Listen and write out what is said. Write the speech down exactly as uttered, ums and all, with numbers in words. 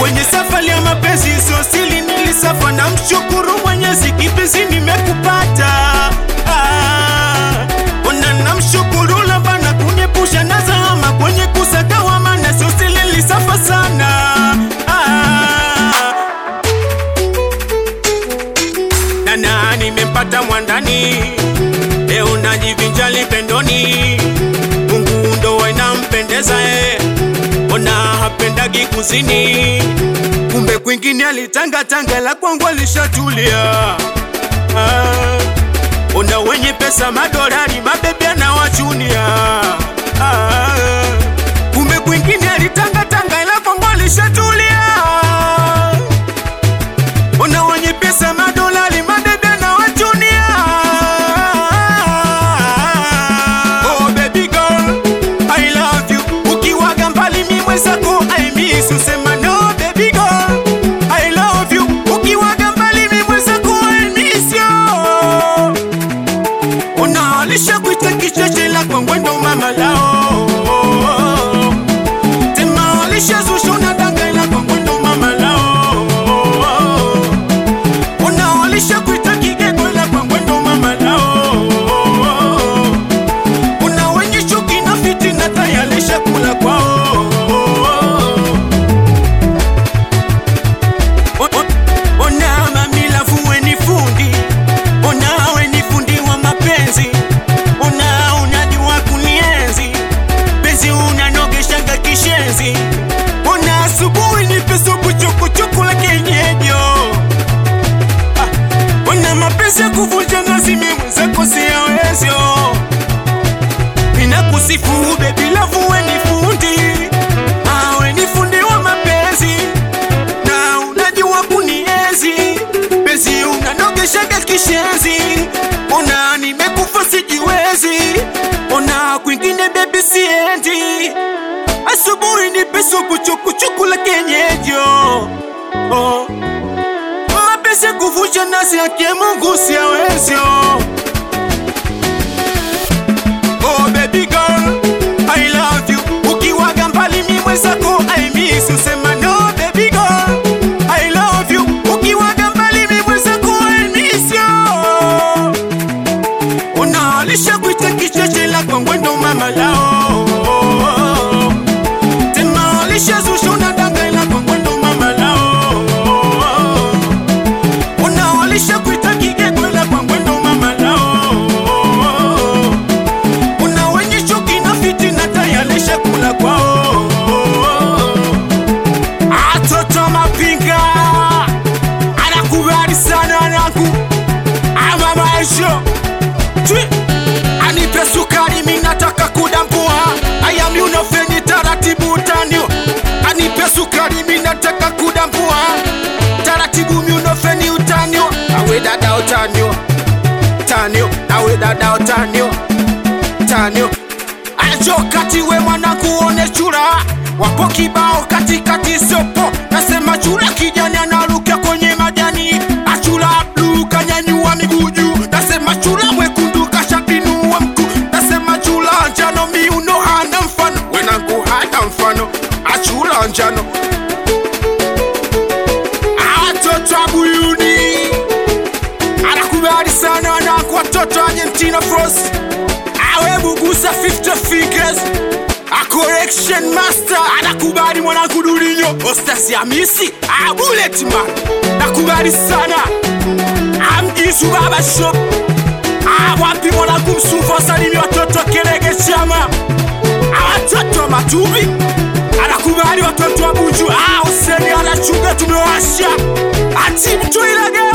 kwenye safari ya mapenzi sio siri nilisafa na mshukuru Mwenyezi kipenzi nimekupata. Ah, ona namshukuru Labana kunyepusha na zama kwenye kusagawa maana sio siri nilisafa sana. Ah, na nani nimempata mwandani leo najivinjali pendoni. Mungu ndo wanampendeza eh, ona hapendagi kuzini. Kumbe kwingine alitanga tanga la kwangu alishatulia. Ah, ona wenye pesa madolari mabebe na wachunia. Ah, kumbe kwingine alitanga tanga la kwangu alishatulia. Ona wenye pesa madolari mabebe na wachunia. Oh baby girl I love you, ukiwaga mbali mimi mwenzako I miss you. Sema no baby girl I love you, ukiwaga mbali mimi mwenzako I miss you. Unalisha kuita kicheche la kwa ngwendo mama lao. Tema alisha zusho na danga la kwa ngwendo mama lao. Unalisha kuita kigego la kwa ngwendo mama lao. Una wenye chuki na fitina tayalisha kula kwao. Ona mamila fuwe ni fundi, ona we ni fundi wa mapenzi. Ona unajua kunienzi, penzi unanogeshaga kishenzi. Ona asubuhi ni peso kuchuku chuku la kenyejo. Ah, ona mapenzi ya kuvunja nazi mimi mwenzako siyawezyo. Ninakusifu baby love we ni fundi, ah we ni fundi wa mapenzi. Na unajua kunienzi, penzi unanogeshaga kishenzi. Ona nimekufa sijiwezi, ona kwingine baby siendi. Asubuhi ni peso kuchuku chuku la kenyejo. Oh, mapenzi ya kuvunja nazi yake Mungu siyawezyo. Oh baby girl I love you, ukiwaga mbali mimi mwenzako I miss you. Sema no baby girl I love you, ukiwaga mbali mimi mwenzako I miss you. Unalisha kuita kicheche la kwa ngwendo mama lao. Tema alisha zusho na danga la kwa ngwendo mama lao. Unalisha kuita kigego la kwa ngwendo mama lao. Una wenye chuki na fitina tayalisha kula kwao. Atoto mapinga anakubali sana anaku ama maisho Twi anipe sukari mimi nataka kudampua. Aya mimi unafeni taratibu utanio. Anipe sukari mimi nataka kudampua. Taratibu mimi unafeni utanio. Awe dada utanio. Tanio, awe dada utanio. Tanio ajo kati we mwana kuone chura. Wapo kibao katikati sopo. Nasema chura kijani anarukia kwenye majani. Achura blue kanyanyua miguu juu. Nasema chura mwekundu kashabinua mkuu. Nasema chura njano miuno hana mfano. Wenangu hana mfano. Achura njano atoto abuyuni anakubali sana wanaku watoto Argentina Frost. Awe bugusa fifty fingers a correction master anakubali mwanangu Durinyo. Ostasi Hamisi a bullet man nakubali sana. Amjisu baba shop a wapi mwanangu Msuva salimi watoto Kerege chama. A watoto Matubi anakubali watoto wa Bunju. A Huseni anachunga tumewasha ati mtu ilage